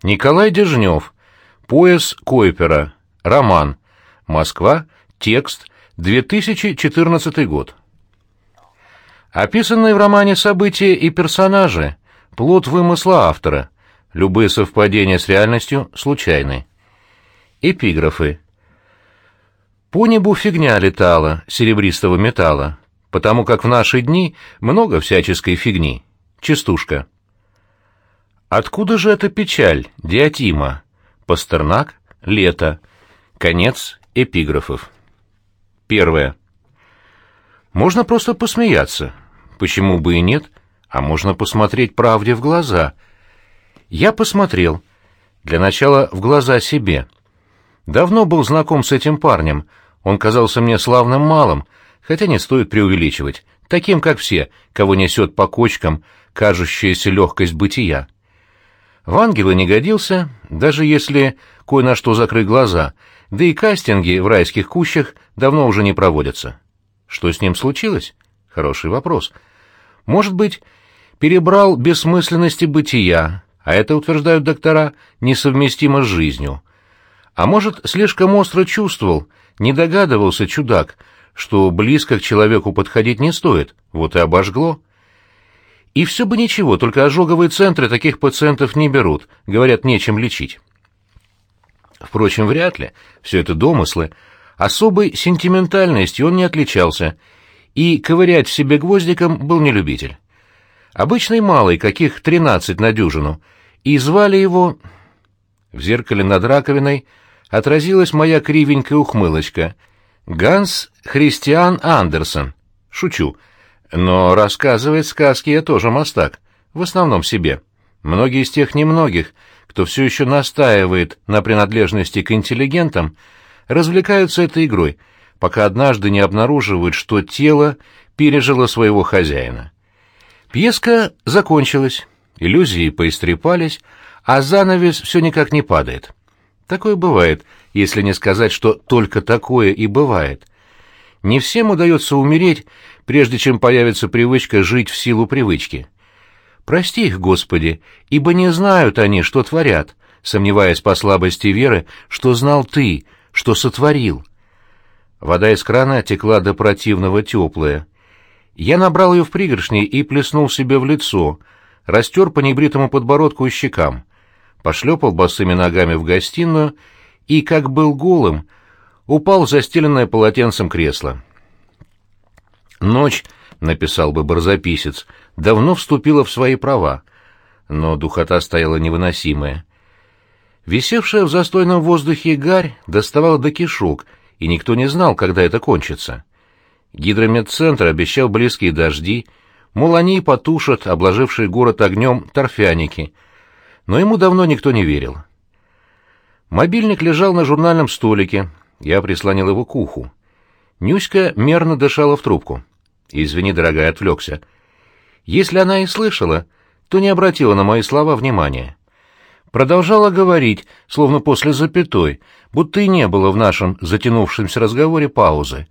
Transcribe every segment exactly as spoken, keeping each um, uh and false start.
Николай Дежнев. Пояс Койпера. Роман. Москва. Текст. две тысячи четырнадцатый год. Описанные в романе события и персонажи – плод вымысла автора. Любые совпадения с реальностью случайны. Эпиграфы. По небу фигня летала, серебристого металла, потому как в наши дни много всяческой фигни. Частушка. Откуда же эта печаль, Диатима? Пастернак. Лето. Конец эпиграфов. Первое. Можно просто посмеяться. Почему бы и нет? А можно посмотреть правде в глаза. Я посмотрел. Для начала в глаза себе. Давно был знаком с этим парнем. Он казался мне славным малым, хотя не стоит преувеличивать, таким, как все, кого несет по кочкам кажущаяся легкость бытия. В ангелы не годился, даже если кое на что закрыть глаза, да и кастинги в райских кущах давно уже не проводятся. Что с ним случилось? Хороший вопрос. Может быть, перебрал бессмысленности бытия, а это, утверждают доктора, несовместимо с жизнью. А может, слишком остро чувствовал, не догадывался чудак, что близко к человеку подходить не стоит, вот и обожгло. И все бы ничего, только ожоговые центры таких пациентов не берут, говорят, нечем лечить. Впрочем, вряд ли, все это домыслы. Особой сентиментальностью он не отличался, и ковырять в себе гвоздиком был не любитель. Обычный малый, каких тринадцать на дюжину, и звали его... В зеркале над раковиной отразилась моя кривенькая ухмылочка. Ганс Христиан Андерсен. Шучу. Но рассказывать сказки я тоже мастак, в основном себе. Многие из тех немногих, кто все еще настаивает на принадлежности к интеллигентам, развлекаются этой игрой, пока однажды не обнаруживают, что тело пережило своего хозяина. Пьеска закончилась, иллюзии поистрепались, а занавес все никак не падает. Такое бывает, если не сказать, что только такое и бывает. Не всем удается умереть, прежде чем появится привычка жить в силу привычки. Прости их, Господи, ибо не знают они, что творят, сомневаясь по слабости веры, что знал Ты, что сотворил. Вода из крана текла до противного теплая. Я набрал ее в пригоршни и плеснул себе в лицо, растер по небритому подбородку и щекам, пошлепал босыми ногами в гостиную и, как был голым, упал в застеленное полотенцем кресло. «Ночь», — написал бы барзаписец, — давно вступила в свои права, но духота стояла невыносимая. Висевшая в застойном воздухе гарь доставала до кишок, и никто не знал, когда это кончится. Гидрометцентр обещал близкие дожди, мол, они и потушат обложивший город огнем торфяники, но ему давно никто не верил. Мобильник лежал на журнальном столике, я прислонил его к уху. Нюська мерно дышала в трубку. «Извини, дорогая, отвлекся». Если она и слышала, то не обратила на мои слова внимания. Продолжала говорить, словно после запятой, будто и не было в нашем затянувшемся разговоре паузы.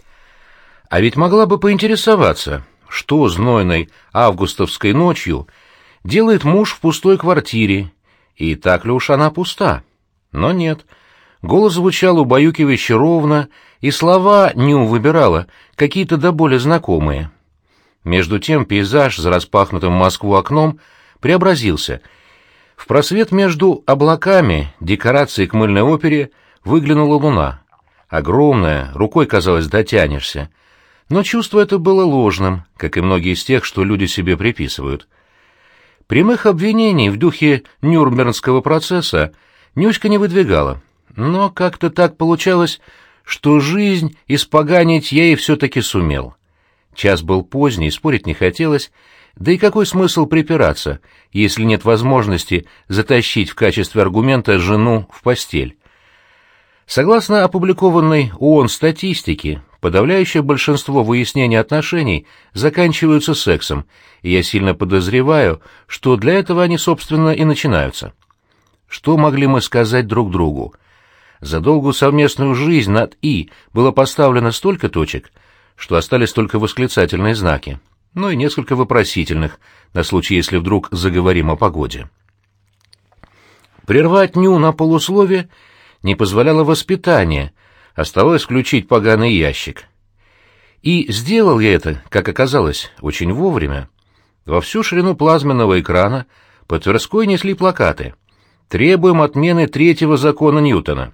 А ведь могла бы поинтересоваться, что знойной августовской ночью делает муж в пустой квартире, и так ли уж она пуста. Но нет. Голос звучал убаюкивающе ровно, и слова Ню выбирала, какие-то до боли знакомые. Между тем пейзаж за распахнутым в Москву окном преобразился. В просвет между облаками декорации к мыльной опере выглянула луна. Огромная, рукой, казалось, дотянешься. Но чувство это было ложным, как и многие из тех, что люди себе приписывают. Прямых обвинений в духе Нюрнбергского процесса Нюська не выдвигала, но как-то так получалось, что жизнь испоганить я ей все-таки сумел. Час был поздний, спорить не хотелось, да и какой смысл припираться, если нет возможности затащить в качестве аргумента жену в постель? Согласно опубликованной ООН статистике, подавляющее большинство выяснений отношений заканчиваются сексом, и я сильно подозреваю, что для этого они, собственно, и начинаются. Что могли мы сказать друг другу? За долгую совместную жизнь над «и» было поставлено столько точек, что остались только восклицательные знаки, ну и несколько вопросительных, на случай, если вдруг заговорим о погоде. Прервать Ню на полуслове не позволяло воспитание, оставалось включить поганый ящик. И сделал я это, как оказалось, очень вовремя. Во всю ширину плазменного экрана по Тверской несли плакаты: «Требуем отмены третьего закона Ньютона».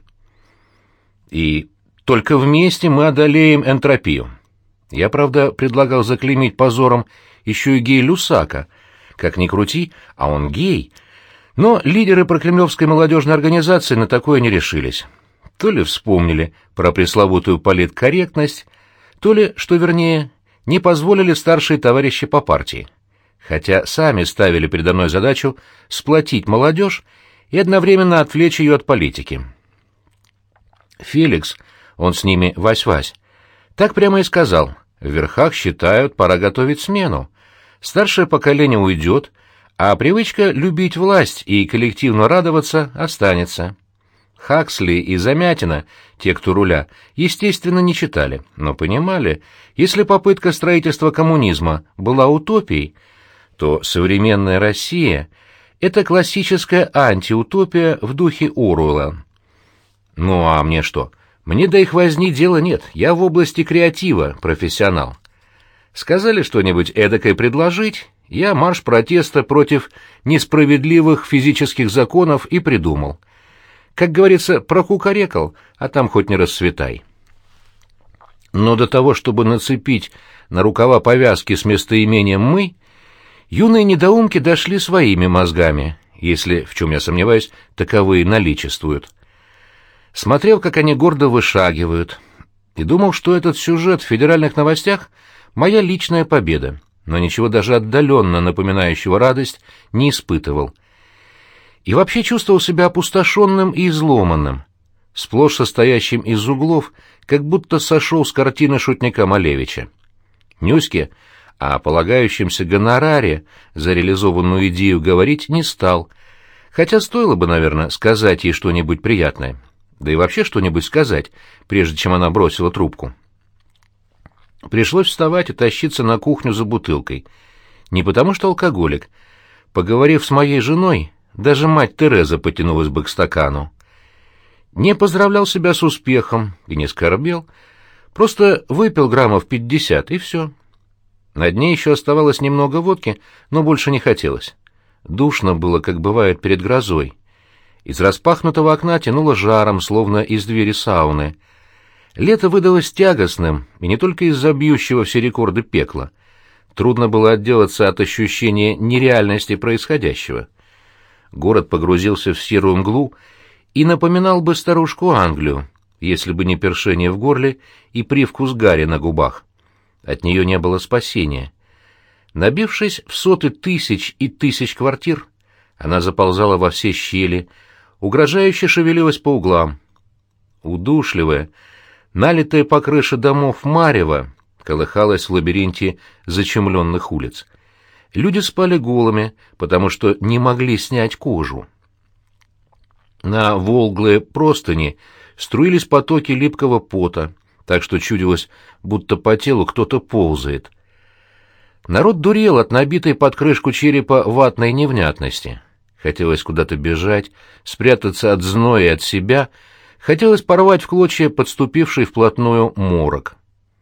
И только вместе мы одолеем энтропию. Я, правда, предлагал заклеймить позором еще и гея-Люсака. Как ни крути, а он гей. Но лидеры прокремлевской молодежной организации на такое не решились. То ли вспомнили про пресловутую политкорректность, то ли, что вернее, не позволили старшие товарищи по партии. Хотя сами ставили передо мной задачу сплотить молодежь и одновременно отвлечь ее от политики. Феликс, он с ними вась-вась, так прямо и сказал: в верхах считают, пора готовить смену. Старшее поколение уйдет, а привычка любить власть и коллективно радоваться останется. Хаксли и Замятина, те, кто руля, естественно, не читали, но понимали, если попытка строительства коммунизма была утопией, то современная Россия — это классическая антиутопия в духе Оруэлла. Ну а мне что? Мне до их возни дела нет, я в области креатива профессионал. Сказали что-нибудь эдакое предложить, я марш протеста против несправедливых физических законов и придумал. Как говорится, прокукарекал, а там хоть не расцветай. Но до того, чтобы нацепить на рукава повязки с местоимением «мы», юные недоумки дошли своими мозгами, если, в чем я сомневаюсь, таковые наличествуют. Смотрел, как они гордо вышагивают, и думал, что этот сюжет в федеральных новостях — моя личная победа, но ничего даже отдаленно напоминающего радость не испытывал. И вообще чувствовал себя опустошенным и изломанным, сплошь состоящим из углов, как будто сошел с картины шутника Малевича. Нюське о полагающемся гонораре за реализованную идею говорить не стал, хотя стоило бы, наверное, сказать ей что-нибудь приятное, да и вообще что-нибудь сказать, прежде чем она бросила трубку. Пришлось вставать и тащиться на кухню за бутылкой. Не потому что алкоголик. Поговорив с моей женой, даже мать Тереза потянулась бы к стакану. Не поздравлял себя с успехом и не скорбел, просто выпил граммов пятьдесят, и все. На дне еще оставалось немного водки, но больше не хотелось. Душно было, как бывает перед грозой. Из распахнутого окна тянуло жаром, словно из двери сауны. Лето выдалось тягостным, и не только из-за бьющего все рекорды пекла. Трудно было отделаться от ощущения нереальности происходящего. Город погрузился в серую мглу и напоминал бы старушку Англию, если бы не першение в горле и привкус гари на губах. От нее не было спасения. Набившись в соты тысяч и тысяч квартир, она заползала во все щели, угрожающе шевелилась по углам. Удушливая, налитая по крыше домов марево колыхалась в лабиринте зачумленных улиц. Люди спали голыми, потому что не могли снять кожу. На волглые простыни струились потоки липкого пота, так что чудилось, будто по телу кто-то ползает. Народ дурел от набитой под крышку черепа ватной невнятности. Хотелось куда-то бежать, спрятаться от зноя и от себя, хотелось порвать в клочья подступивший вплотную морок.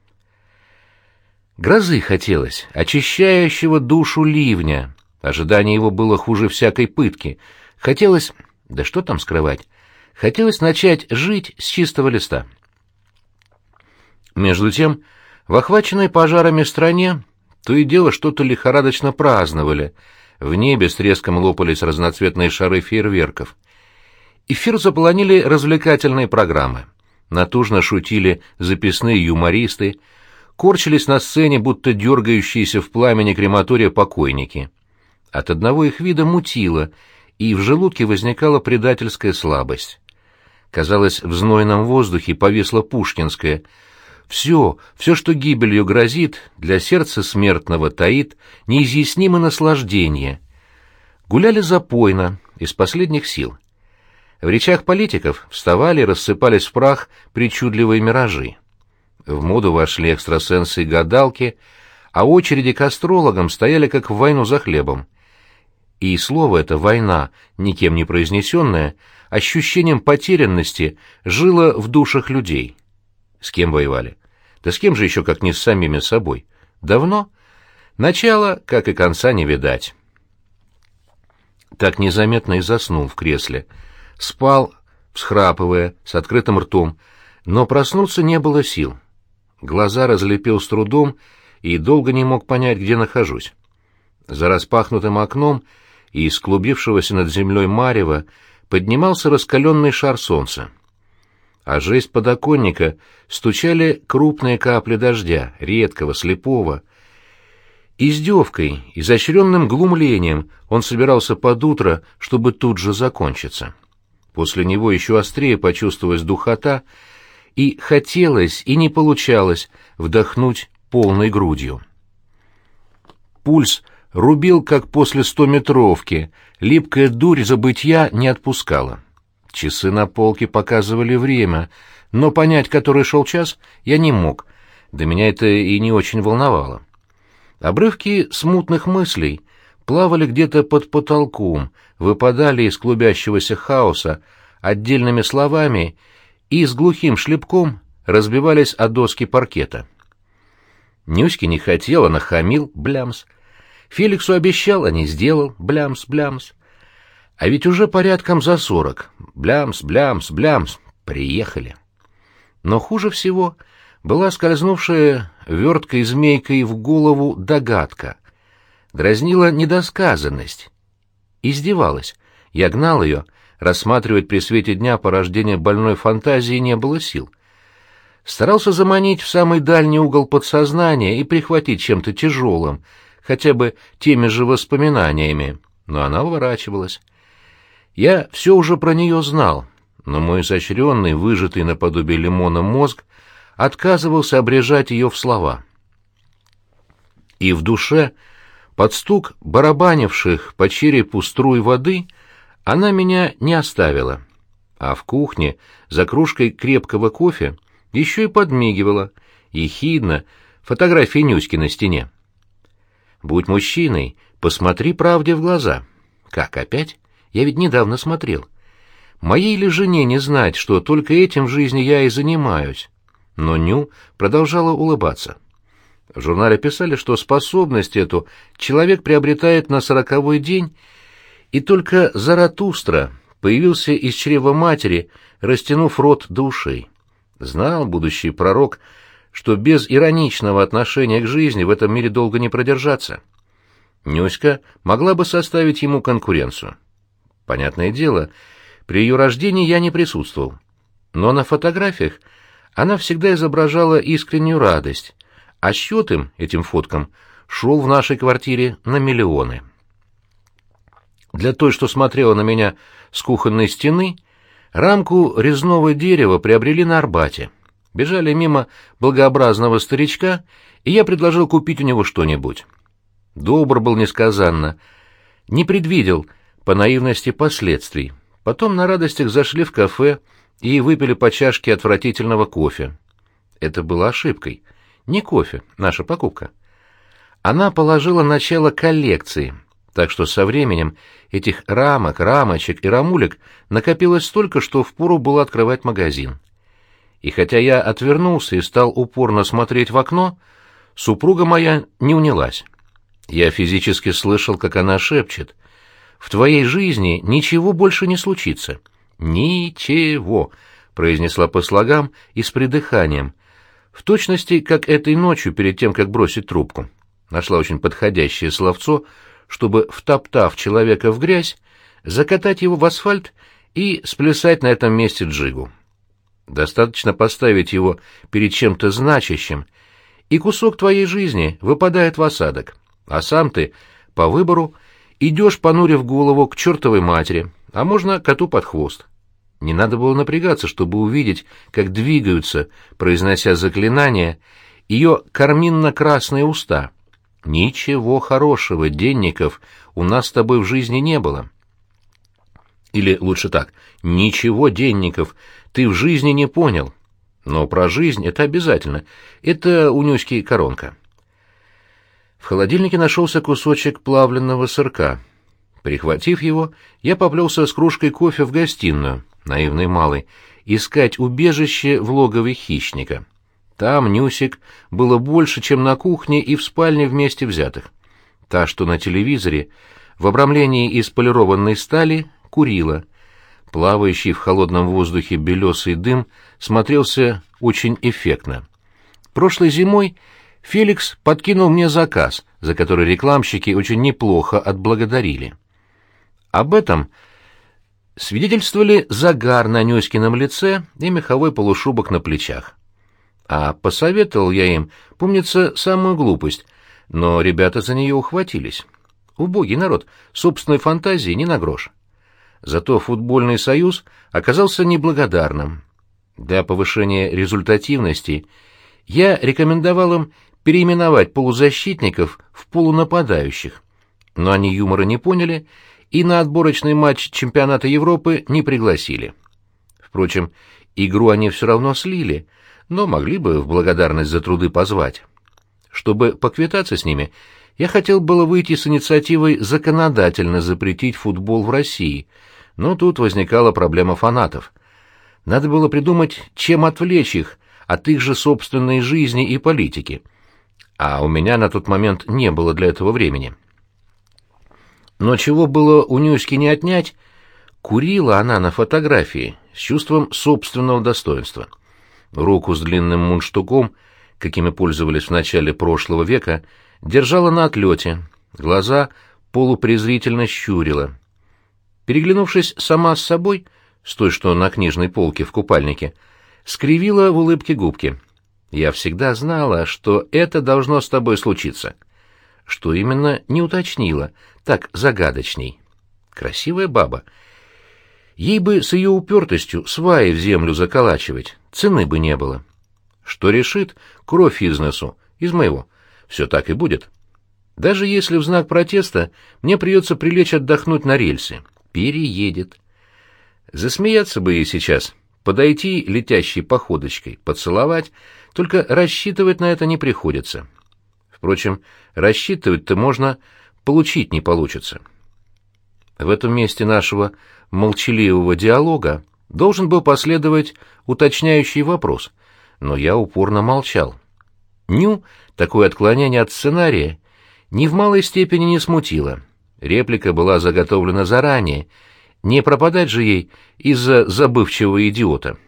Грозы хотелось, очищающего душу ливня. Ожидание его было хуже всякой пытки. Хотелось, да что там скрывать, хотелось начать жить с чистого листа. Между тем, в охваченной пожарами стране то и дело что-то лихорадочно праздновали. В небе с треском лопались разноцветные шары фейерверков. Эфир заполонили развлекательные программы. Натужно шутили записные юмористы, корчились на сцене, будто дергающиеся в пламени крематория покойники. От одного их вида мутило, и в желудке возникала предательская слабость. Казалось, в знойном воздухе повисло пушкинское: «Все, все, что гибелью грозит, для сердца смертного таит неизъяснимое наслаждение». Гуляли запойно, из последних сил. В речах политиков вставали и рассыпались в прах причудливые миражи. В моду вошли экстрасенсы и гадалки, а очереди к астрологам стояли как в войну за хлебом. И слово это «война», никем не произнесенное, ощущением потерянности жило в душах людей. С кем воевали? Да с кем же еще, как не с самими собой? Давно? Начала, как и конца, не видать. Так незаметно и заснул в кресле. Спал, всхрапывая, с открытым ртом, но проснуться не было сил. Глаза разлепил с трудом и долго не мог понять, где нахожусь. За распахнутым окном и из клубившегося над землей марева поднимался раскаленный шар солнца. А жесть подоконника стучали крупные капли дождя, редкого, слепого. Издевкой, изощренным глумлением он собирался под утро, чтобы тут же закончиться. После него еще острее почувствовалась духота, и хотелось, и не получалось вдохнуть полной грудью. Пульс рубил, как после стометровки, липкая дурь забытья не отпускала. Часы на полке показывали время, но понять, который шел час, я не мог, да меня это и не очень волновало. Обрывки смутных мыслей плавали где-то под потолком, выпадали из клубящегося хаоса отдельными словами и с глухим шлепком разбивались о доски паркета. Нюське не хотел, а нахамил, блямс. Феликсу обещал, а не сделал, блямс, блямс. А ведь уже порядком за сорок. Блямс, блямс, блямс. Приехали. Но хуже всего была скользнувшая верткой змейкой в голову догадка. Дразнила недосказанность. Издевалась. Я гнал ее. Рассматривать при свете дня порождение больной фантазии не было сил. Старался заманить в самый дальний угол подсознания и прихватить чем-то тяжелым, хотя бы теми же воспоминаниями, но она уворачивалась. Я все уже про нее знал, но мой изощренный, выжатый наподобие лимона мозг отказывался обрежать ее в слова. И в душе, под стук барабанивших по черепу струй воды, она меня не оставила, а в кухне за кружкой крепкого кофе еще и подмигивала, ехидно, фотографии Нюськи на стене. «Будь мужчиной, посмотри правде в глаза». «Как, опять? Я ведь недавно смотрел. Моей ли жене не знать, что только этим в жизни я и занимаюсь?» Но Ню продолжала улыбаться. В журнале писали, что способность эту человек приобретает на сороковой день, и только Заратустра появился из чрева матери, растянув рот до ушей. Знал будущий пророк, что без ироничного отношения к жизни в этом мире долго не продержаться. Нюська могла бы составить ему конкуренцию. Понятное дело, при ее рождении я не присутствовал. Но на фотографиях она всегда изображала искреннюю радость, а счет им, этим фоткам, шел в нашей квартире на миллионы. Для той, что смотрела на меня с кухонной стены, рамку резного дерева приобрели на Арбате. Бежали мимо благообразного старичка, и я предложил купить у него что-нибудь. Добр был несказанно, не предвидел по наивности последствий. Потом на радостях зашли в кафе и выпили по чашке отвратительного кофе. Это было ошибкой. Не кофе, наша покупка. Она положила начало коллекции, так что со временем этих рамок, рамочек и рамулек накопилось столько, что впору было открывать магазин. И хотя я отвернулся и стал упорно смотреть в окно, супруга моя не унялась. Я физически слышал, как она шепчет: «В твоей жизни ничего больше не случится». «Ничего», — произнесла по слогам и с придыханием, в точности, как этой ночью перед тем, как бросить трубку. Нашла очень подходящее словцо, чтобы, втоптав человека в грязь, закатать его в асфальт и сплясать на этом месте джигу. Достаточно поставить его перед чем-то значащим, и кусок твоей жизни выпадает в осадок, а сам ты, по выбору, идешь, понурив голову, к чертовой матери, а можно коту под хвост. Не надо было напрягаться, чтобы увидеть, как двигаются, произнося заклинания, ее карминно-красные уста. Ничего хорошего, Денников, у нас с тобой в жизни не было. Или лучше так: ничего, Денников, ты в жизни не понял. Но про жизнь это обязательно. Это у Нюськи коронка. В холодильнике нашелся кусочек плавленного сырка. Прихватив его, я поплелся с кружкой кофе в гостиную, наивный малый, искать убежище в логове хищника. Там Нюсик было больше, чем на кухне и в спальне вместе взятых. Та, что на телевизоре, в обрамлении из полированной стали, курила. Плавающий в холодном воздухе белесый дым смотрелся очень эффектно. Прошлой зимой Феликс подкинул мне заказ, за который рекламщики очень неплохо отблагодарили. Об этом свидетельствовали загар на Нюськином лице и меховой полушубок на плечах. А посоветовал я им, помнится, самую глупость, но ребята за нее ухватились. Убогий народ, собственной фантазии не на грош. Зато футбольный союз оказался неблагодарным. Для повышения результативности я рекомендовал им переименовать полузащитников в полунападающих, но они юмора не поняли и на отборочный матч чемпионата Европы не пригласили. Впрочем, игру они все равно слили, но могли бы в благодарность за труды позвать. Чтобы поквитаться с ними, я хотел было выйти с инициативой законодательно запретить футбол в России, но тут возникала проблема фанатов. Надо было придумать, чем отвлечь их от их же собственной жизни и политики, а у меня на тот момент не было для этого времени. Но чего было у Нюськи не отнять, курила она на фотографии с чувством собственного достоинства. Руку с длинным мундштуком, какими пользовались в начале прошлого века, держала на отлете, глаза полупрезрительно щурила. Переглянувшись сама с собой, с той, что на книжной полке в купальнике, скривила в улыбке губки. «Я всегда знала, что это должно с тобой случиться». Что именно, не уточнила, так загадочней. Красивая баба. Ей бы с ее упертостью сваи в землю заколачивать, цены бы не было. Что решит, кровь из носу, из моего. Все так и будет. Даже если в знак протеста мне придется прилечь отдохнуть на рельсы. Переедет. Засмеяться бы ей сейчас, подойти летящей походочкой, поцеловать, только рассчитывать на это не приходится. Впрочем, рассчитывать-то можно, получить не получится. В этом месте нашего молчаливого диалога должен был последовать уточняющий вопрос, но я упорно молчал. Ню такое отклонение от сценария ни в малой степени не смутило. Реплика была заготовлена заранее, не пропадать же ей из-за забывчивого идиота.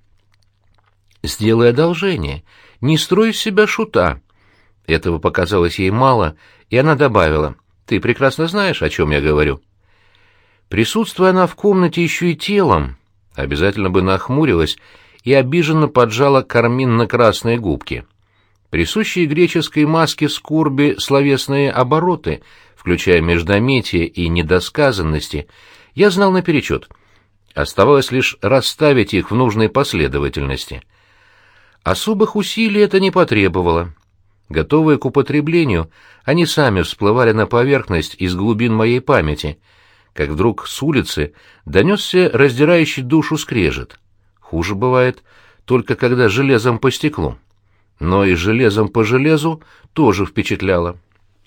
«Сделай одолжение, не строй из себя шута». Этого показалось ей мало, и она добавила: «Ты прекрасно знаешь, о чем я говорю». Присутствуя она в комнате еще и телом, обязательно бы нахмурилась и обиженно поджала карминно-красные губки. Присущие греческой маске скорби словесные обороты, включая междометие и недосказанности, я знал наперечет. Оставалось лишь расставить их в нужной последовательности. Особых усилий это не потребовало. Готовые к употреблению, они сами всплывали на поверхность из глубин моей памяти, как вдруг с улицы донесся раздирающий душу скрежет. Хуже бывает только когда железом по стеклу. Но и железом по железу тоже впечатляло.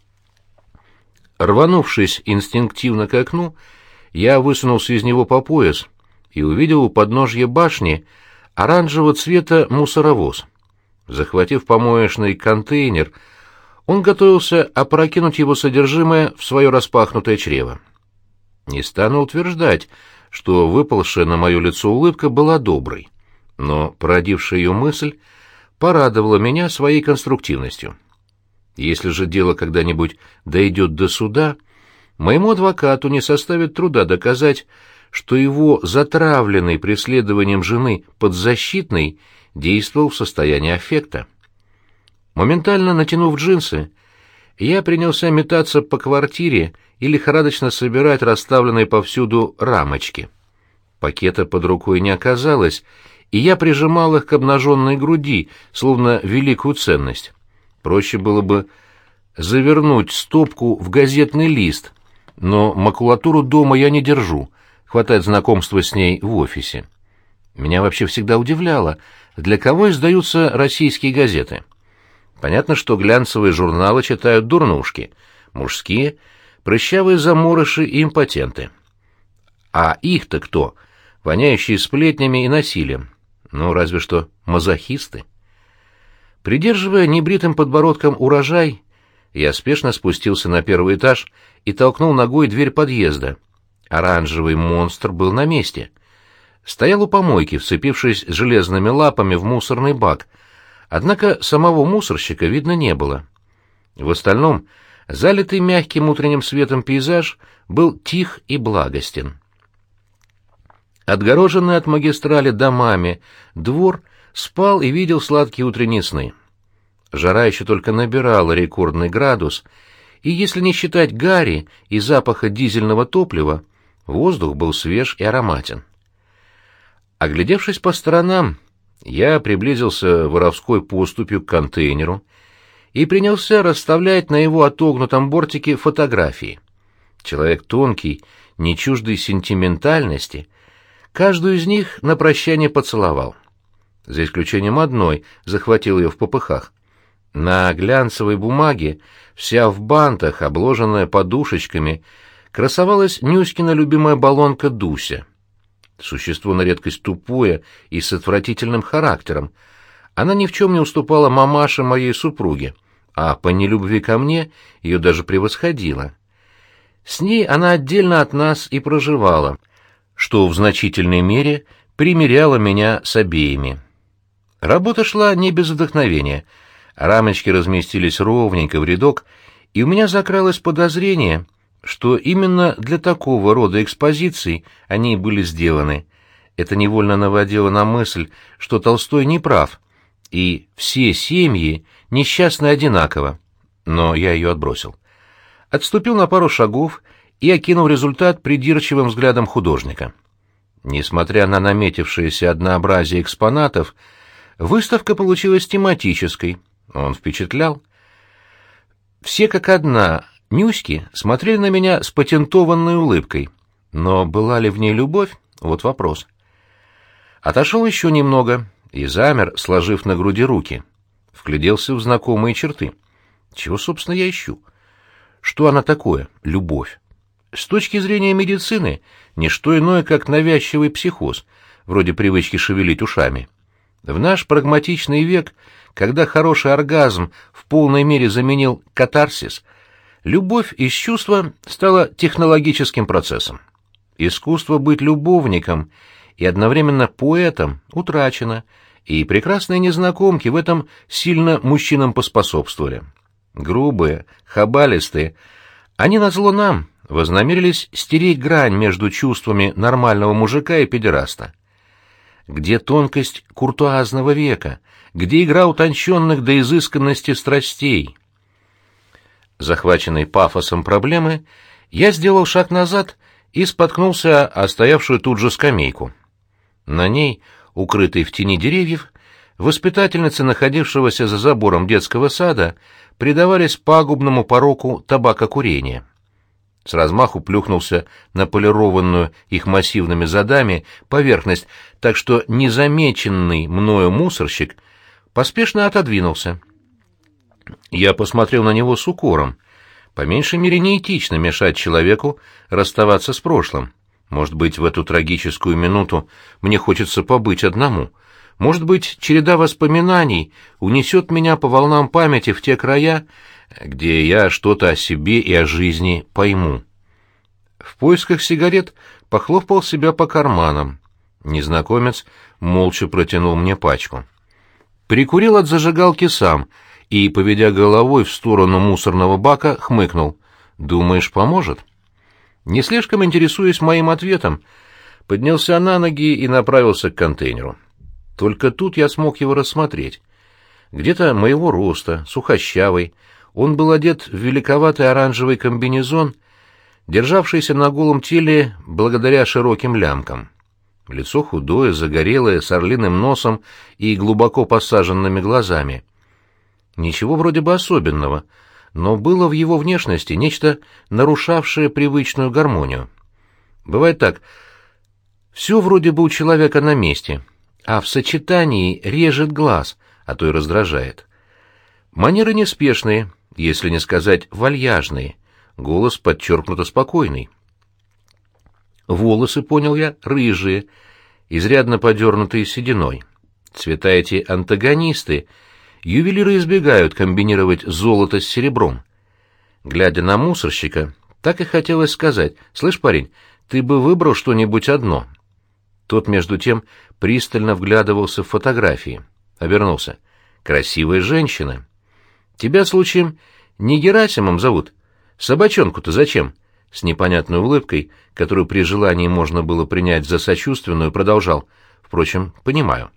Рванувшись инстинктивно к окну, я высунулся из него по пояс и увидел у подножья башни оранжевого цвета мусоровоз. Захватив помоечный контейнер, он готовился опрокинуть его содержимое в свое распахнутое чрево. Не стану утверждать, что выпалшая на мое лицо улыбка была доброй, но породившая ее мысль порадовала меня своей конструктивностью. Если же дело когда-нибудь дойдет до суда, моему адвокату не составит труда доказать, что его затравленный преследованием жены подзащитный действовал в состоянии аффекта. Моментально натянув джинсы, я принялся метаться по квартире и лихорадочно собирать расставленные повсюду рамочки. Пакета под рукой не оказалось, и я прижимал их к обнаженной груди, словно великую ценность. Проще было бы завернуть стопку в газетный лист, но макулатуру дома я не держу, хватает знакомства с ней в офисе. Меня вообще всегда удивляло, для кого издаются российские газеты. Понятно, что глянцевые журналы читают дурнушки, мужские прыщавые заморыши и импотенты. А их-то кто? Воняющие сплетнями и насилием. Ну, разве что мазохисты. Придерживая небритым подбородком урожай, я спешно спустился на первый этаж и толкнул ногой дверь подъезда. Оранжевый монстр был на месте. Стоял у помойки, вцепившись железными лапами в мусорный бак, однако самого мусорщика видно не было. В остальном, залитый мягким утренним светом пейзаж был тих и благостен. Отгороженный от магистрали домами двор спал и видел сладкие утренние сны. Жара еще только набирала рекордный градус, и если не считать гари и запаха дизельного топлива, воздух был свеж и ароматен. Оглядевшись по сторонам, я приблизился воровской поступью к контейнеру и принялся расставлять на его отогнутом бортике фотографии. Человек тонкий, не чуждый сентиментальности, каждую из них на прощание поцеловал. За исключением одной, захватил ее в попыхах. На глянцевой бумаге, вся в бантах, обложенная подушечками, красовалась Нюськина любимая баллонка Дуся. Существо на редкость тупое и с отвратительным характером. Она ни в чем не уступала мамаше моей супруге, а по нелюбви ко мне ее даже превосходила. С ней она отдельно от нас и проживала, что в значительной мере примиряло меня с обеими. Работа шла не без вдохновения. Рамочки разместились ровненько в рядок, и у меня закралось подозрение, что именно для такого рода экспозиций они были сделаны. Это невольно наводило на мысль, что Толстой не прав, и все семьи несчастны одинаково, но я ее отбросил. Отступил на пару шагов и окинул результат придирчивым взглядом художника. Несмотря на наметившееся однообразие экспонатов, выставка получилась тематической, он впечатлял. Все как одна Нюськи смотрели на меня с патентованной улыбкой, но была ли в ней любовь? Вот вопрос. Отошел еще немного и замер, сложив на груди руки. Вгляделся в знакомые черты. Чего, собственно, я ищу? Что она такое, любовь? С точки зрения медицины, не что иное, как навязчивый психоз, вроде привычки шевелить ушами. В наш прагматичный век, когда хороший оргазм в полной мере заменил катарсис, любовь из чувства стала технологическим процессом. Искусство быть любовником и одновременно поэтом утрачено, и прекрасные незнакомки в этом сильно мужчинам поспособствовали. Грубые, хабалистые, они назло нам вознамерились стереть грань между чувствами нормального мужика и педераста. Где тонкость куртуазного века, где игра утонченных до изысканности страстей? Захваченный пафосом проблемы, я сделал шаг назад и споткнулся о стоявшую тут же скамейку. На ней, укрытой в тени деревьев, воспитательницы, находившегося за забором детского сада, предавались пагубному пороку табакокурения. С размаху плюхнулся на полированную их массивными задами поверхность, так что незамеченный мною мусорщик поспешно отодвинулся. Я посмотрел на него с укором. По меньшей мере неэтично мешать человеку расставаться с прошлым. Может быть, в эту трагическую минуту мне хочется побыть одному. Может быть, череда воспоминаний унесет меня по волнам памяти в те края, где я что-то о себе и о жизни пойму. В поисках сигарет похлопал себя по карманам. Незнакомец молча протянул мне пачку. Прикурил от зажигалки сам и, поведя головой в сторону мусорного бака, хмыкнул. «Думаешь, поможет?» Не слишком интересуясь моим ответом, поднялся на ноги и направился к контейнеру. Только тут я смог его рассмотреть. Где-то моего роста, сухощавый, он был одет в великоватый оранжевый комбинезон, державшийся на голом теле благодаря широким лямкам. Лицо худое, загорелое, с орлиным носом и глубоко посаженными глазами. Ничего вроде бы особенного, но было в его внешности нечто, нарушавшее привычную гармонию. Бывает так, все вроде бы у человека на месте, а в сочетании режет глаз, а то и раздражает. Манеры неспешные, если не сказать вальяжные, голос подчеркнуто спокойный. Волосы, понял я, рыжие, изрядно подернутые сединой. Цвета эти антагонисты. Ювелиры избегают комбинировать золото с серебром. Глядя на мусорщика, так и хотелось сказать: «Слышь, парень, ты бы выбрал что-нибудь одно». Тот, между тем, пристально вглядывался в фотографии. Обернулся. «Красивая женщина. Тебя, случаем, не Герасимом зовут? Собачонку-то зачем?» С непонятной улыбкой, которую при желании можно было принять за сочувственную, продолжал: «Впрочем, понимаю».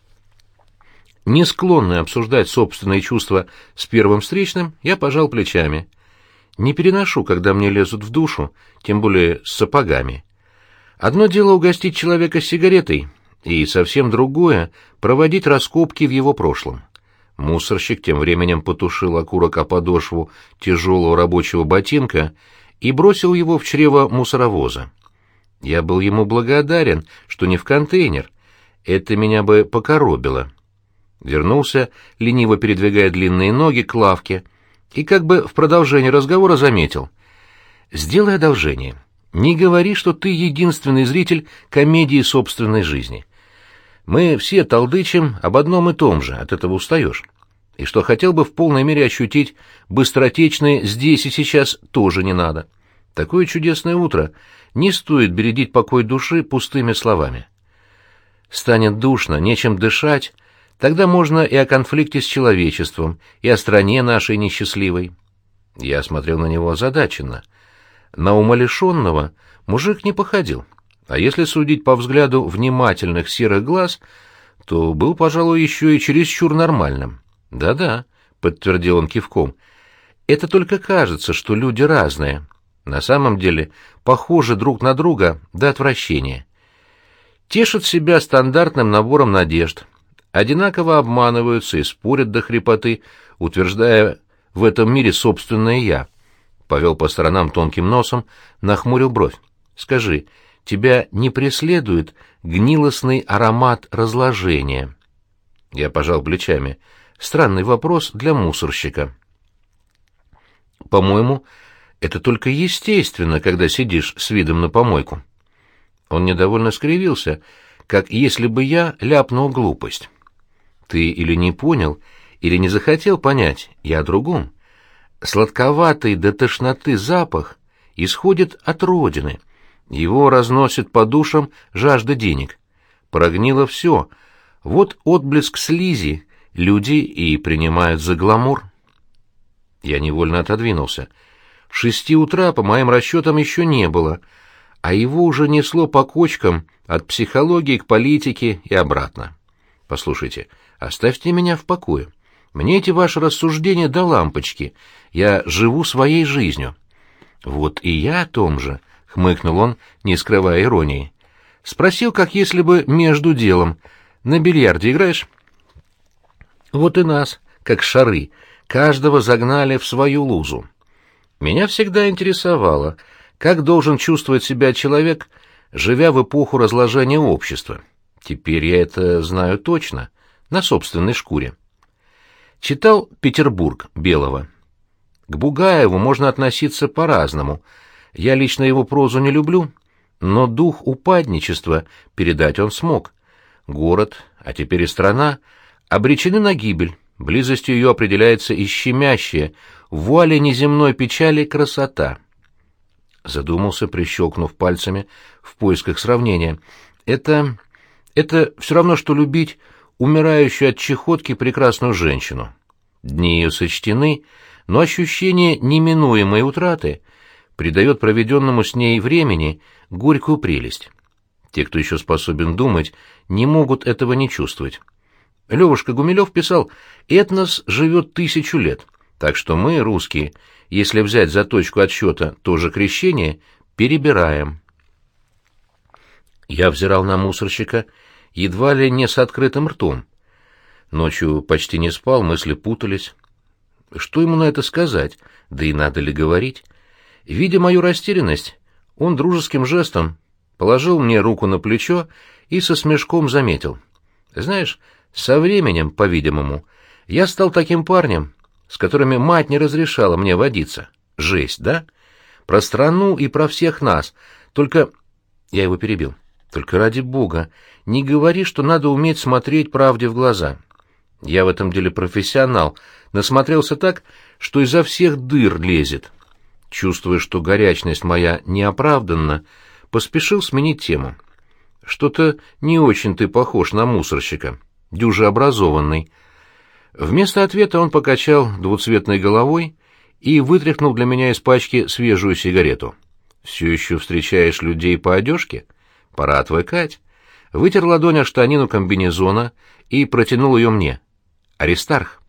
Не склонный обсуждать собственные чувства с первым встречным, я пожал плечами. Не переношу, когда мне лезут в душу, тем более с сапогами. Одно дело угостить человека сигаретой, и совсем другое — проводить раскопки в его прошлом. Мусорщик тем временем потушил окурок о подошву тяжелого рабочего ботинка и бросил его в чрево мусоровоза. Я был ему благодарен, что не в контейнер. Это меня бы покоробило. Вернулся, лениво передвигая длинные ноги, к лавке, и как бы в продолжение разговора заметил: «Сделай одолжение. Не говори, что ты единственный зритель комедии собственной жизни. Мы все толдычим об одном и том же, от этого устаешь. И что хотел бы в полной мере ощутить быстротечное здесь и сейчас, тоже не надо. Такое чудесное утро, не стоит бередить покой души пустыми словами. Станет душно, нечем дышать, тогда можно и о конфликте с человечеством, и о стране нашей несчастливой». Я смотрел на него озадаченно. На умалишенного мужик не походил, а если судить по взгляду внимательных серых глаз, то был, пожалуй, еще и чересчур нормальным. «Да-да», — подтвердил он кивком, — «это только кажется, что люди разные. На самом деле похожи друг на друга до отвращения. Тешат себя стандартным набором надежд, одинаково обманываются и спорят до хрипоты, утверждая в этом мире собственное «я». Повел по сторонам тонким носом, нахмурил бровь. «Скажи, тебя не преследует гнилостный аромат разложения?» Я пожал плечами. Странный вопрос для мусорщика. «По-моему, это только естественно, когда сидишь с видом на помойку». Он недовольно скривился, как если бы я ляпнул глупость. «Ты или не понял, или не захотел понять, я о другом. Сладковатый до тошноты запах исходит от родины. Его разносит по душам жажда денег. Прогнило все. Вот отблеск слизи люди и принимают за гламур». Я невольно отодвинулся. Шести утра, по моим расчетам, еще не было, а его уже несло по кочкам от психологии к политике и обратно. «Послушайте, оставьте меня в покое. Мне эти ваши рассуждения до лампочки. Я живу своей жизнью». «Вот и я о том же», — хмыкнул он, не скрывая иронии. «Спросил, как если бы между делом. На бильярде играешь?» «Вот и нас, как шары, каждого загнали в свою лузу. Меня всегда интересовало, как должен чувствовать себя человек, живя в эпоху разложения общества. Теперь я это знаю точно, на собственной шкуре. Читал «Петербург» Белого. К Бугаеву можно относиться по-разному. Я лично его прозу не люблю, но дух упадничества передать он смог. Город, а теперь и страна, обречены на гибель. Близостью ее определяется и щемящая, в вуале неземной печали красота. Задумался, прищелкнув пальцами в поисках сравнения. Это... это все равно, что любить умирающую от чехотки прекрасную женщину. Дни ее сочтены, но ощущение неминуемой утраты придает проведенному с ней времени горькую прелесть. Те, кто еще способен думать, не могут этого не чувствовать. Левушка Гумилев писал: «Этнос живет тысячу лет, так что мы, русские, если взять за точку отсчета то же крещение, перебираем». Я взирал на мусорщика едва ли не с открытым ртом. Ночью почти не спал, мысли путались. Что ему на это сказать, да и надо ли говорить? Видя мою растерянность, он дружеским жестом положил мне руку на плечо и со смешком заметил: «Знаешь, со временем, по-видимому, я стал таким парнем, с которыми мать не разрешала мне водиться. Жесть, да? про страну и про всех нас. Только...» Я его перебил. «Только ради бога, не говори, что надо уметь смотреть правде в глаза. Я в этом деле профессионал, насмотрелся так, что изо всех дыр лезет». Чувствуя, что горячность моя неоправданна, поспешил сменить тему. «Что-то не очень ты похож на мусорщика, дюже образованный». Вместо ответа он покачал двуцветной головой и вытряхнул для меня из пачки свежую сигарету. «Все еще встречаешь людей по одежке? Пора отвыкать». Вытер ладонь о штанину комбинезона и протянул ее мне. «Аристарх».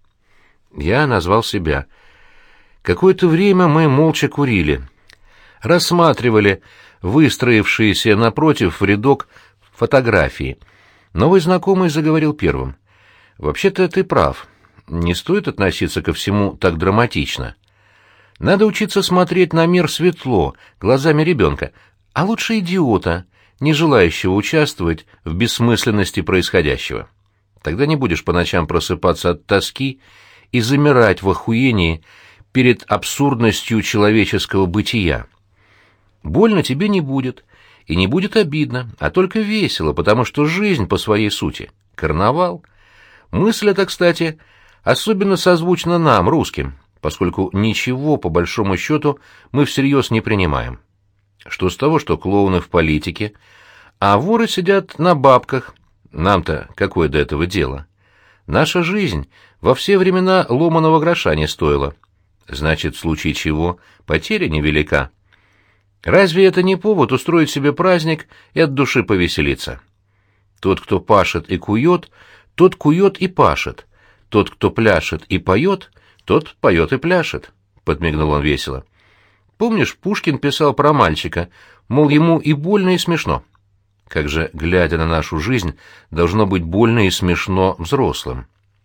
Я назвал себя. Какое-то время мы молча курили, рассматривали выстроившиеся напротив в рядок фотографии. Новый знакомый заговорил первым. «Вообще-то ты прав. Не стоит относиться ко всему так драматично. Надо учиться смотреть на мир светло, глазами ребенка, а лучше идиота, не желающего участвовать в бессмысленности происходящего. Тогда не будешь по ночам просыпаться от тоски и замирать в охуении перед абсурдностью человеческого бытия. Больно тебе не будет, и не будет обидно, а только весело, потому что жизнь по своей сути — карнавал. Мысль эта, кстати, особенно созвучна нам, русским, поскольку ничего, по большому счету, мы всерьез не принимаем. Что с того, что клоуны в политике, а воры сидят на бабках? Нам-то какое до этого дело? Наша жизнь во все времена ломаного гроша не стоила. Значит, в случае чего потеря невелика. Разве это не повод устроить себе праздник и от души повеселиться? Тот, кто пашет и кует, тот кует и пашет. Тот, кто пляшет и поет, тот поет и пляшет, — подмигнул он весело. Помнишь, Пушкин писал про мальчика, мол, ему и больно, и смешно. Как же, глядя на нашу жизнь, должно быть больно и смешно взрослым.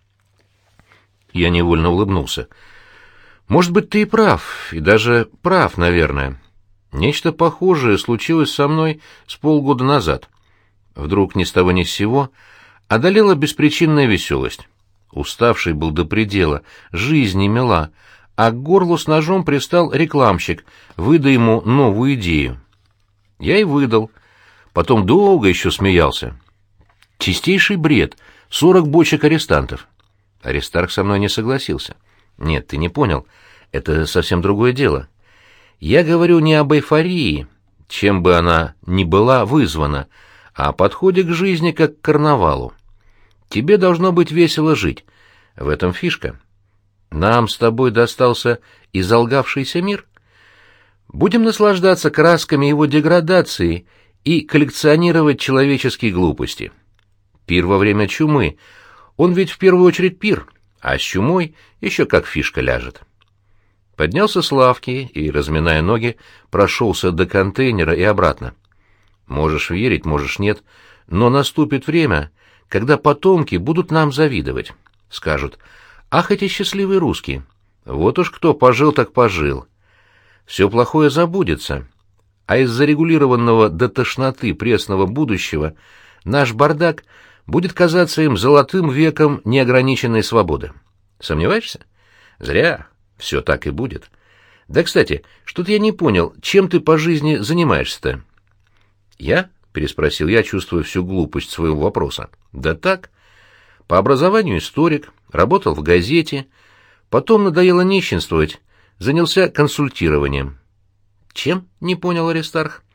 Я невольно улыбнулся. Может быть, ты и прав, и даже прав, наверное. Нечто похожее случилось со мной с полгода назад. Вдруг ни с того ни с сего одолела беспричинная веселость. Уставший был до предела, жизнь не мила, а к горлу с ножом пристал рекламщик, выдай ему новую идею. Я и выдал. Потом долго еще смеялся. Чистейший бред, сорок бочек арестантов. Аристарх со мной не согласился. Нет, ты не понял, это совсем другое дело. Я говорю не об эйфории, чем бы она ни была вызвана, а о подходе к жизни как к карнавалу. Тебе должно быть весело жить. В этом фишка. Нам с тобой достался изолгавшийся мир. Будем наслаждаться красками его деградации и коллекционировать человеческие глупости. Пир во время чумы. Он ведь в первую очередь пир, а с чумой еще как фишка ляжет. Поднялся с лавки и, разминая ноги, прошелся до контейнера и обратно. Можешь верить, можешь нет, но наступит время, когда потомки будут нам завидовать. Скажут: ах, эти счастливые русские! Вот уж кто пожил, так пожил. Все плохое забудется, а из зарегулированного до тошноты пресного будущего наш бардак будет казаться им золотым веком неограниченной свободы. Сомневаешься? Зря. Все так и будет. Да, кстати, что-то я не понял, чем ты по жизни занимаешься-то? Я? — переспросил я, чувствуя всю глупость своего вопроса. Да так. По образованию историк, работал в газете, потом надоело нищенствовать, занялся консультированием. Чем? — не понял Аристарх.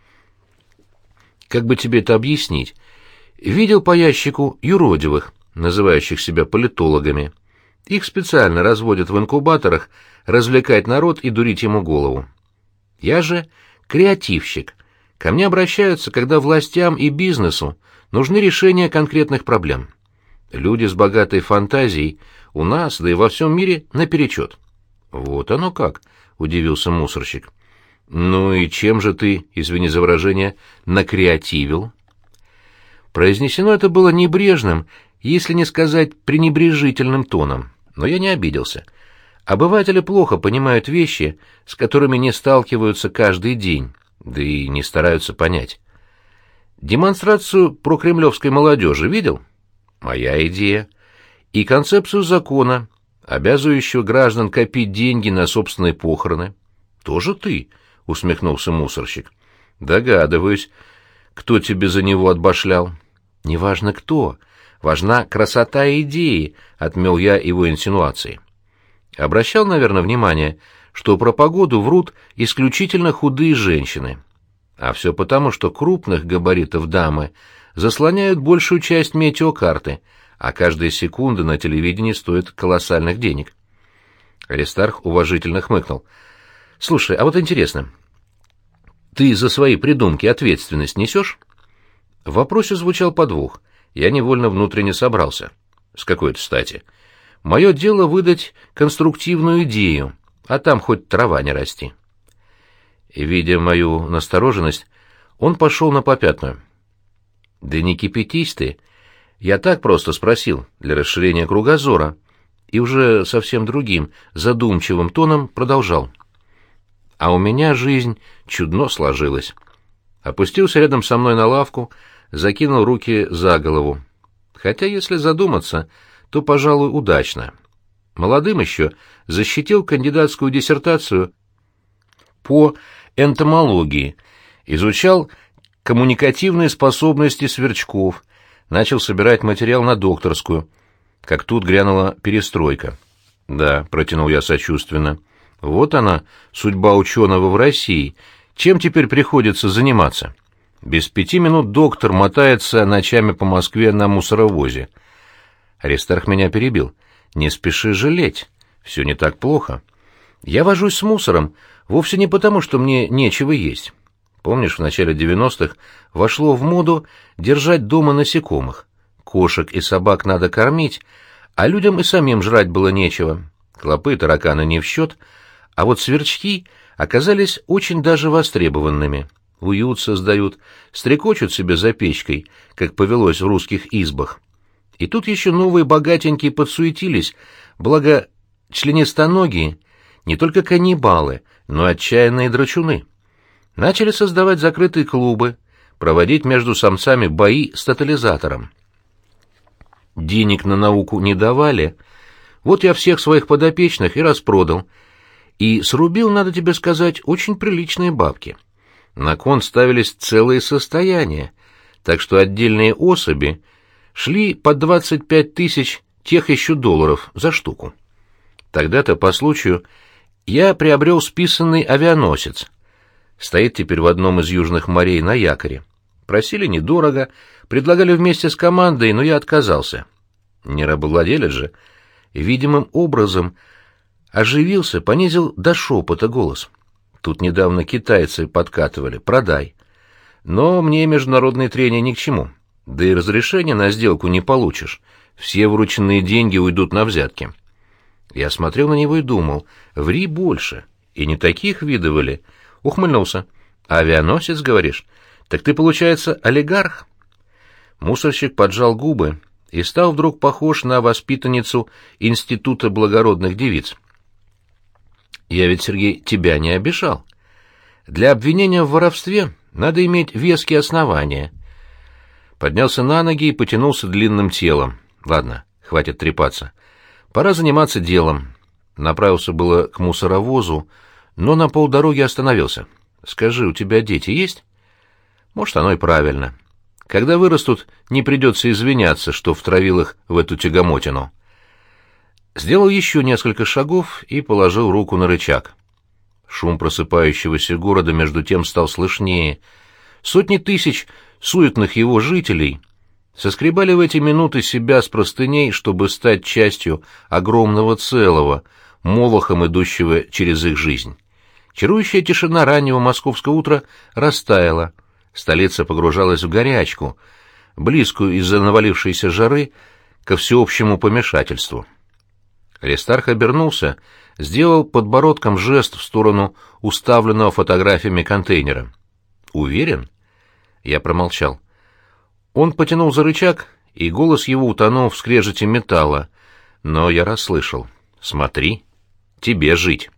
Как бы тебе это объяснить? Видел по ящику юродивых, называющих себя политологами. Их специально разводят в инкубаторах, развлекать народ и дурить ему голову. Я же креативщик. Ко мне обращаются, когда властям и бизнесу нужны решения конкретных проблем. Люди с богатой фантазией у нас, да и во всем мире, наперечет. Вот оно как, — удивился мусорщик. Ну и чем же ты, извини за выражение, накреативил? Произнесено это было небрежным, если не сказать пренебрежительным тоном, но я не обиделся. Обыватели плохо понимают вещи, с которыми не сталкиваются каждый день, да и не стараются понять. Демонстрацию прокремлевской молодежи видел? Моя идея. И концепцию закона, обязывающего граждан копить деньги на собственные похороны. Тоже ты, усмехнулся мусорщик. Догадываюсь, кто тебе за него отбашлял. Неважно кто, важна красота идеи, отмел я его инсинуации. Обращал, наверное, внимание, что про погоду врут исключительно худые женщины. А все потому, что крупных габаритов дамы заслоняют большую часть метеокарты, а каждая секунда на телевидении стоит колоссальных денег. Аристарх уважительно хмыкнул. «Слушай, а вот интересно, ты за свои придумки ответственность несешь?» В вопросе звучал подвох. Я невольно внутренне собрался. С какой-то стати. Мое дело выдать конструктивную идею, а там хоть трава не расти. И, видя мою настороженность, он пошел на попятную. «Да не кипятись ты. Я так просто спросил, для расширения кругозора». И уже совсем другим, задумчивым тоном продолжал. «А у меня жизнь чудно сложилась». Опустился рядом со мной на лавку, закинул руки за голову. Хотя, если задуматься, то, пожалуй, удачно. Молодым еще защитил кандидатскую диссертацию по энтомологии, изучал коммуникативные способности сверчков, начал собирать материал на докторскую, как тут грянула перестройка. «Да», — протянул я сочувственно, — «вот она, судьба ученого в России. Чем теперь приходится заниматься? Без пяти минут доктор мотается ночами по Москве на мусоровозе». Аристарх меня перебил. «Не спеши жалеть. Все не так плохо. Я вожусь с мусором вовсе не потому, что мне нечего есть. Помнишь, в начале девяностых вошло в моду держать дома насекомых? Кошек и собак надо кормить, а людям и самим жрать было нечего. Клопы и тараканы не в счет, а вот сверчки оказались очень даже востребованными. Уют создают, стрекочут себе за печкой, как повелось в русских избах. И тут еще новые богатенькие подсуетились, благо членистоногие не только каннибалы, но и отчаянные драчуны. Начали создавать закрытые клубы, проводить между самцами бои с тотализатором. Денег на науку не давали, вот я всех своих подопечных и распродал. И срубил, надо тебе сказать, очень приличные бабки. На кон ставились целые состояния, так что отдельные особи шли по двадцать пять тысяч тех еще долларов за штуку. Тогда-то, по случаю, я приобрел списанный авианосец. Стоит теперь в одном из южных морей на якоре. Просили недорого, предлагали вместе с командой, но я отказался. Не рабовладелец же. Видимым образом оживился, понизил до шепота голос. Тут недавно китайцы подкатывали, продай. Но мне международные трения ни к чему. Да и разрешения на сделку не получишь. Все вырученные деньги уйдут на взятки. Я смотрел на него и думал, ври больше. И не таких видывали. Ухмыльнулся. Авианосец, говоришь? Так ты, получается, олигарх? Мусорщик поджал губы и стал вдруг похож на воспитанницу Института благородных девиц. Я ведь, Сергей, тебя не обижал. Для обвинения в воровстве надо иметь веские основания. Поднялся на ноги и потянулся длинным телом. Ладно, хватит трепаться. Пора заниматься делом. Направился было к мусоровозу, но на полдороги остановился. Скажи, у тебя дети есть? Может, оно и правильно. Когда вырастут, не придется извиняться, что втравил их в эту тягомотину. Сделал еще несколько шагов и положил руку на рычаг. Шум просыпающегося города между тем стал слышнее. Сотни тысяч суетных его жителей соскребали в эти минуты себя с простыней, чтобы стать частью огромного целого, молохом идущего через их жизнь. Чарующая тишина раннего московского утра растаяла. Столица погружалась в горячку, близкую из-за навалившейся жары ко всеобщему помешательству. Аристарх обернулся, сделал подбородком жест в сторону уставленного фотографиями контейнера. «Уверен?» Я промолчал. Он потянул за рычаг, и голос его утонул в скрежете металла, но я расслышал. «Смотри, тебе жить».